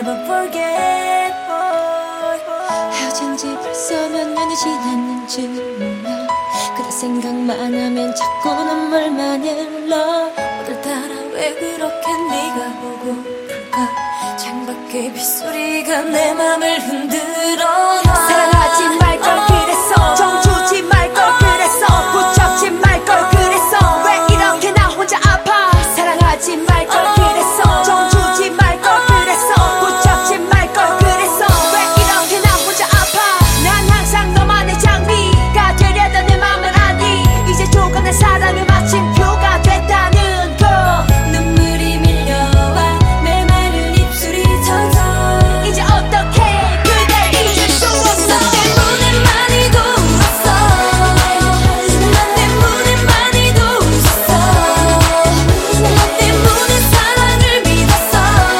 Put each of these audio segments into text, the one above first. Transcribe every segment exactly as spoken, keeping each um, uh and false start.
never forget. 헤어진 지 벌써 몇 년이 지났는지 몰라. 그대 생각만 하면 자꾸 눈물만 흘러. 오늘따라 왜 그렇게 네가 보고플까. 창밖의 빗소리가 내 맘을 흔들어. 사랑하지 말걸 그랬어. 정 주지 말걸 그랬어. 붙잡지 말걸 그랬어. 왜 이렇게 나 혼자 아파. 사랑하지 말걸 그랬어. 정 주지 말걸 그랬어. 붙잡지 말걸 그랬어. 왜 이렇게 나 혼자 아파. 난 항상 너만의 장비가 되려던 내 맘은 아니. 이제 조금 내 사랑을 마침표가 됐다는 거. 눈물이 밀려와 내 마른 입술이 젖어. 이제 어떡해 그댈 잊을 수 없어. 너 때문에 많이 울었어. 너 때문에 많이 웃었어. 너 때문에 사랑을 믿었어.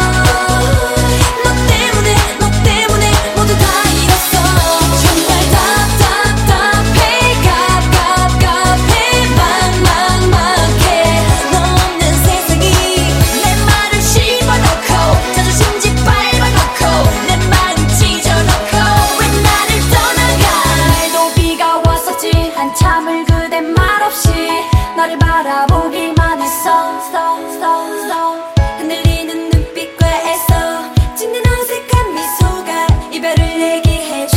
너 때문에 너 때문에 모두 다 잃었어. 정말 답답답해 갑갑갑해 막막막해. 너 없는 세상이 내 말을 씹어놓고 자존심 짓밟아놓고 내 마음 찢어놓고 왜 나를 떠나가. 또 비가 왔었지. 한참을 그대 말없이 너를 바라보기만 했어. 흔들리는 눈빛과 애써 짓는 어색한 미소가 이별을 얘기해줘.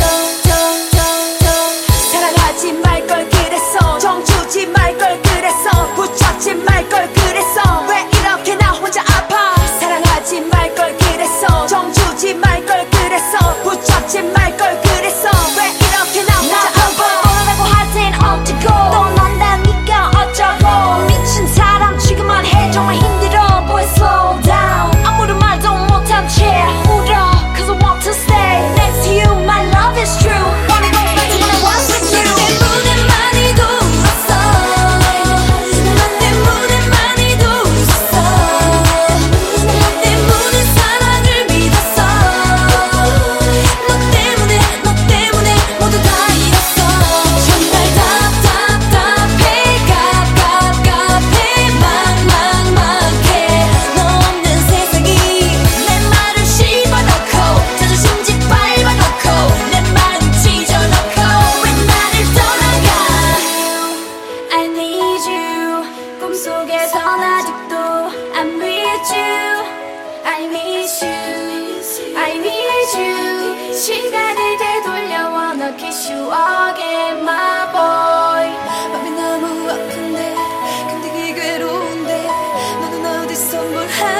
사랑하지 말걸 그랬어. 정 주지 말걸 그랬어. 붙잡지 말걸 그랬어. 왜 이렇게 나 혼자 아파. 사랑하지 말걸 그랬어. 정 주지 말걸 그랬어. 붙잡지 말걸 그랬어. 왜 이렇게 나 혼자 아파. 떠나라고 할 땐 어쩌고 떠난다니까 어쩌고. 미친 사람 지금만 해 정말 힘들어 boy slow down. 아무런 말도 못한 채 울어 cause I want to stay next to you. My love is true. Wanna go back to when I was with 너 you. 때문에 많이 울었어. 너 때문에 많이 웃었어. 너 때문에 사랑을 믿었어. 너 때문에 너 때문에 모두 다 잃었어. 정말 답답답해 갑갑갑해 막막막해. 너 없는 세상이 내 말을 씹어놓고 자존심 짓밟아놓고 내 마음 찢어놓고 왜 나를 떠나가. I need you. 꿈속에선 아직도 I'm with you. I miss you. I need you. 시간을 되돌려 wanna kiss you again my boy. 맘이 너무 아픈데 근데 이 괴로운데 너는 어디서 뭘 하.